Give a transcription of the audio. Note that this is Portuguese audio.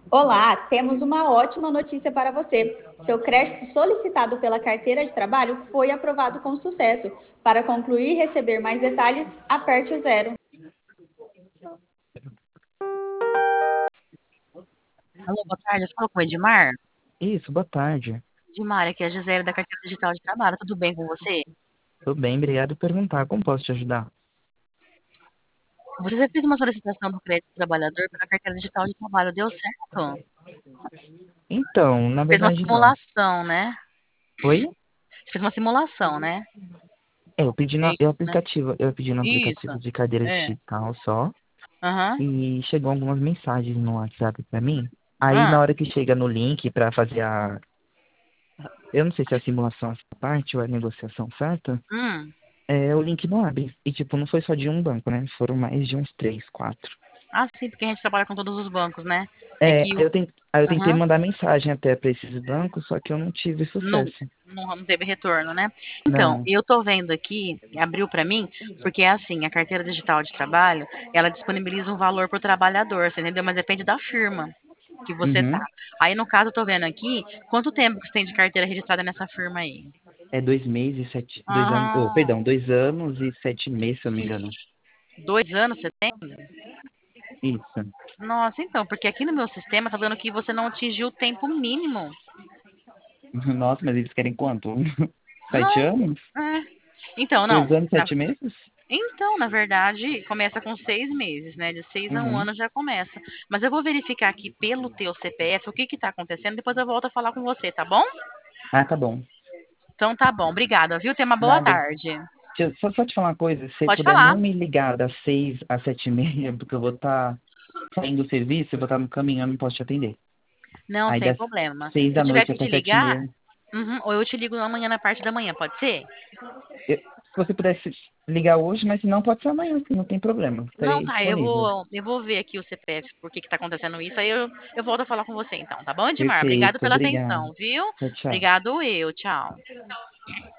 Olá, temos uma ótima notícia para você. Seu crédito solicitado pela carteira de trabalho foi aprovado com sucesso. Para concluir e receber mais detalhes, aperte o zero. Alô, boa tarde. Eu falo com o Edmar. Isso, boa tarde. Edmar, aqui é a Gisele da Carteira Digital de Trabalho. Tudo bem com você? Tudo bem, obrigado por perguntar. Como posso te ajudar? Você já fez uma solicitação do crédito do trabalhador pela Carteira Digital de Trabalho. Deu certo? Então, na Fez uma verdade, não. simulação, né? Oi? Você fez uma simulação, né? Eu pedi É no isso, né? aplicativo, eu pedi no Isso. aplicativo de cadeira É. digital só, Aham. e chegou algumas mensagens no WhatsApp pra mim. Aí, Ah. na hora que chega no link pra fazer eu não sei se é a simulação essa parte ou a negociação certa, Hum. o link não abre. E, tipo, não foi só de um banco, né? Foram mais de uns três, quatro. Ah, sim, porque a gente trabalha com todos os bancos, né? É que Aí o. eu tentei Aham. mandar mensagem até pra esses bancos, só que eu não tive Não, sucesso. não teve retorno, né? Então, Não. eu tô vendo aqui, abriu para mim, porque é assim, a carteira digital de trabalho, ela disponibiliza um valor para o trabalhador, você entendeu? Mas depende da firma que você tá. Uhum. Aí, no caso, eu tô vendo aqui, quanto tempo que você tem de carteira registrada nessa firma aí? É 2 meses e sete. 2 anos. Oh, Ah, perdão, 2 anos e 7 meses, se eu não me engano. 2 anos você tem? Isso. Nossa, então, porque aqui no meu sistema tá dando que você não atingiu o tempo mínimo. Nossa, mas eles querem quanto? Sete Não, anos? é. Então, não. 2 anos, 7 meses? Então, na verdade, começa com 6 meses, né? De 6 a 1 ano Uhum. já começa. Mas eu vou verificar aqui pelo teu CPF o que que tá acontecendo, depois eu volto a falar com você, tá bom? Ah, tá bom. Então tá bom, obrigada, viu? Tenha uma boa Nada. tarde. Só te falar uma coisa, se você Pode puder falar. não me ligar das 6 às 7h30, porque eu vou estar saindo do serviço, eu vou estar no caminho, eu não posso te atender. Não, Aí sem das problema. seis Se eu da tiver noite que até te sete e ligar, meia. ou eu te ligo amanhã na parte da manhã, pode ser? Se você pudesse ligar hoje, mas se não, pode ser amanhã, não tem problema. Não, Estarei tá, eu disponível. vou, eu vou ver aqui o CPF, por que que tá acontecendo isso, aí eu volto a falar com você então, tá bom, Edmar? Obrigado Perfeito, pela obrigado. atenção, viu? Tchau, tchau. Obrigado eu, tchau.